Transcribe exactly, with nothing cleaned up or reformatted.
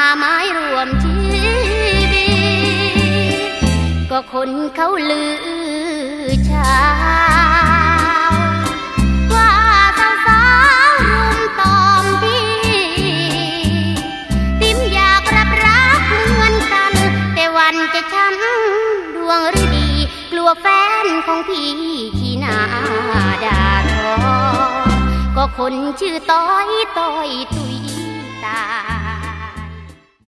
ไม้รวมชีวิตก็คนเขาลือชาว่าสาวๆรุมตอมพี่ติ๋มอยากรับรักเหมือนกันแต่วันจะช้ำดวงฤดีกลัวแฟนของพี่ขี้หน้าด่าทอก็คนชื่อต้อยต้อยตุยตา